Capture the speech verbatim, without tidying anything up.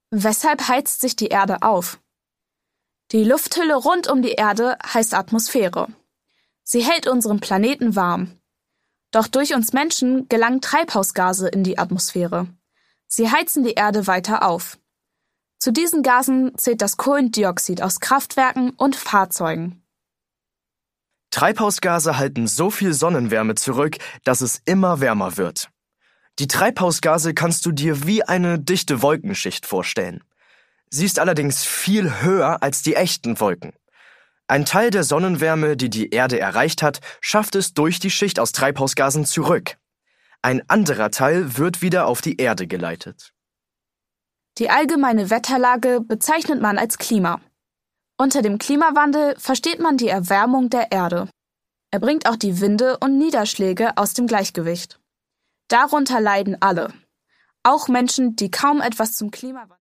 Weshalb heizt sich die Erde auf? Die Lufthülle rund um die Erde heißt Atmosphäre. Sie hält unseren Planeten warm. Doch durch uns Menschen gelangen Treibhausgase in die Atmosphäre. Sie heizen die Erde weiter auf. Zu diesen Gasen zählt das Kohlendioxid aus Kraftwerken und Fahrzeugen. Treibhausgase halten so viel Sonnenwärme zurück, dass es immer wärmer wird. Die Treibhausgase kannst du dir wie eine dichte Wolkenschicht vorstellen. Sie ist allerdings viel höher als die echten Wolken. Ein Teil der Sonnenwärme, die die Erde erreicht hat, schafft es durch die Schicht aus Treibhausgasen zurück. Ein anderer Teil wird wieder auf die Erde geleitet. Die allgemeine Wetterlage bezeichnet man als Klima. Unter dem Klimawandel versteht man die Erwärmung der Erde. Er bringt auch die Winde und Niederschläge aus dem Gleichgewicht. Darunter leiden alle, auch Menschen, die kaum etwas zum Klimawandel